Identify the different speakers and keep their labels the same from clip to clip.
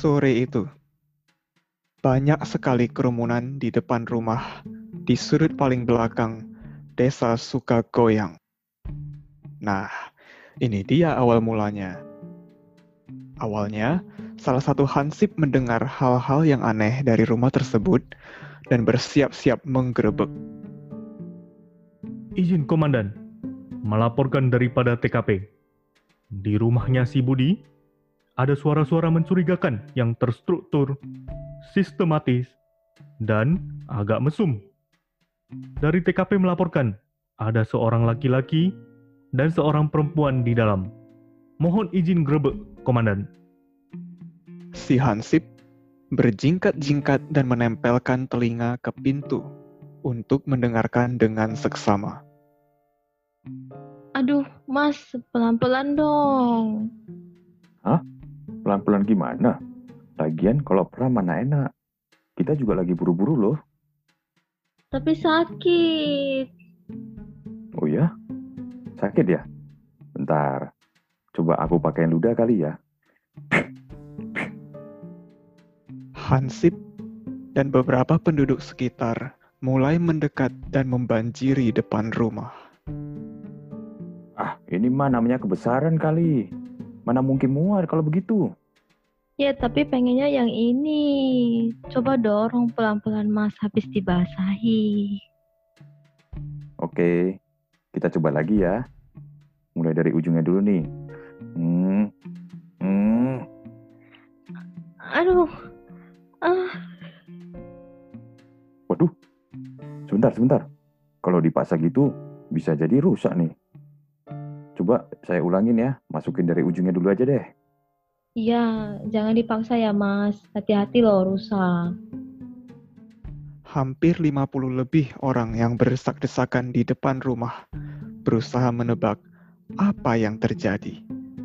Speaker 1: Sore itu, banyak sekali kerumunan di depan rumah di sudut paling belakang Desa Sukagoyang. Nah, ini dia awal mulanya. Awalnya, salah satu hansip mendengar hal-hal yang aneh dari rumah tersebut dan bersiap-siap menggerebek.
Speaker 2: Izin Komandan, melaporkan daripada TKP. Di rumahnya si Budi, ada suara-suara mencurigakan yang terstruktur, sistematis, dan agak mesum. Dari TKP melaporkan, ada seorang laki-laki dan seorang perempuan di dalam. Mohon izin gerebek, Komandan.
Speaker 1: Si hansip berjingkat-jingkat dan menempelkan telinga ke pintu untuk mendengarkan dengan seksama.
Speaker 3: Aduh, Mas, pelan-pelan dong.
Speaker 4: Hah? Pelan-pelan gimana? Lagian kalau pelan mana enak. Kita juga lagi buru-buru loh.
Speaker 3: Tapi sakit.
Speaker 4: Oh ya? Sakit ya? Bentar. Coba aku pakai ludah kali ya.
Speaker 1: Hansip dan beberapa penduduk sekitar mulai mendekat dan membanjiri depan rumah.
Speaker 4: Ah, ini mah namanya kebesaran kali. Mana mungkin muat kalau begitu?
Speaker 3: Ya, tapi pengennya yang ini. Coba dorong pelan-pelan, Mas, habis dibasahi.
Speaker 4: Oke, kita coba lagi ya. Mulai dari ujungnya dulu nih.
Speaker 3: Aduh,
Speaker 4: Waduh, sebentar. Kalau dipaksa gitu, bisa jadi rusak nih. Coba saya ulangin ya, masukin dari ujungnya dulu aja deh.
Speaker 3: iya, jangan dipaksa ya, Mas. Hati-hati loh, rusak.
Speaker 1: Hampir 50 lebih orang yang berdesak-desakan di depan rumah berusaha menebak apa yang terjadi.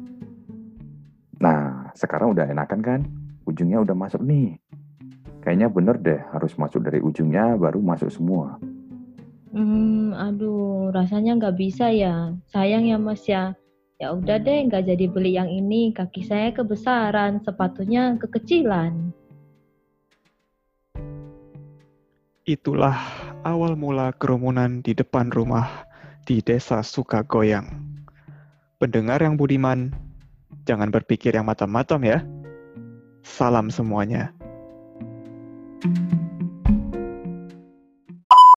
Speaker 4: Nah, sekarang udah enakan kan? Ujungnya udah masuk nih. Kayaknya bener deh, harus masuk dari ujungnya baru masuk semua.
Speaker 3: Aduh, rasanya nggak bisa ya. Sayang ya, Mas ya. Ya udah deh, nggak jadi beli yang ini. Kaki saya kebesaran, sepatunya kekecilan.
Speaker 1: Itulah awal mula kerumunan di depan rumah di Desa Sukagoyang. Pendengar yang budiman, jangan berpikir yang macam-macam ya. Salam semuanya.